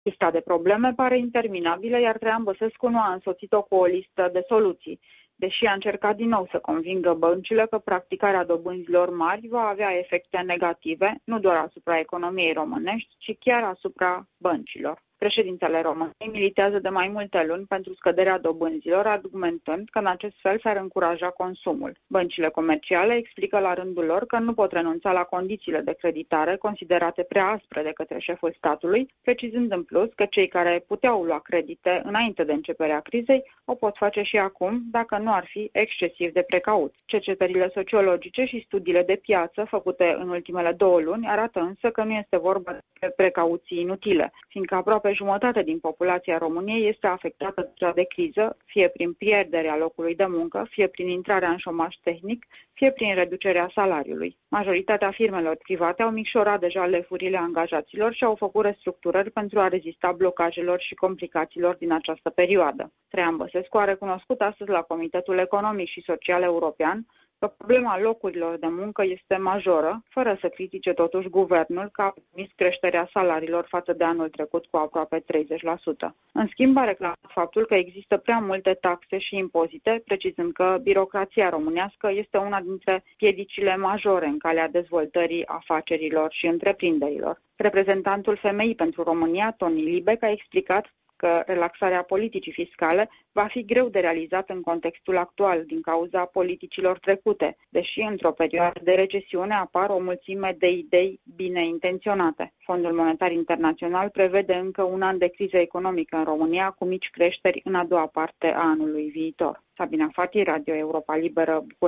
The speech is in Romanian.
Lista de probleme pare interminabilă, iar Traian Băsescu nu a însoțit-o cu o listă de soluții, deși a încercat din nou să convingă băncile că practicarea dobânzilor mari va avea efecte negative, nu doar asupra economiei românești, ci chiar asupra băncilor. Președintele României militează de mai multe luni pentru scăderea dobânzilor, argumentând că în acest fel s-ar încuraja consumul. Băncile comerciale explică la rândul lor că nu pot renunța la condițiile de creditare considerate prea aspre de către șeful statului, precizând în plus că cei care puteau lua credite înainte de începerea crizei o pot face și acum, dacă nu ar fi excesiv de precauți. Cercetările sociologice și studiile de piață făcute în ultimele 2 luni arată însă că nu este vorba de precauții inutile, fiindcă aproape jumătate din populația României este afectată deja de criză, fie prin pierderea locului de muncă, fie prin intrarea în șomaj tehnic, fie prin reducerea salariului. Majoritatea firmelor private au micșorat deja lefurile angajaților și au făcut restructurări pentru a rezista blocajelor și complicațiilor din această perioadă. Traian Băsescu a recunoscut astăzi la Comitetul Economic și Social European că problema locurilor de muncă este majoră, fără să critique totuși guvernul că a permis creșterea salariilor față de anul trecut cu aproape 30%. În schimb, a reclamat faptul că există prea multe taxe și impozite, precizând că birocrația românească este una dintre piedicile majore în calea dezvoltării afacerilor și întreprinderilor. Reprezentantul FMI pentru România, Toni Libec, a explicat că relaxarea politicii fiscale va fi greu de realizat în contextul actual din cauza politicilor trecute, deși într-o perioadă de recesiune apar o mulțime de idei bine intenționate. Fondul Monetar Internațional prevede încă un an de criză economică în România, cu mici creșteri în a doua parte a anului viitor. Sabina Fati, Radio Europa Liberă, București.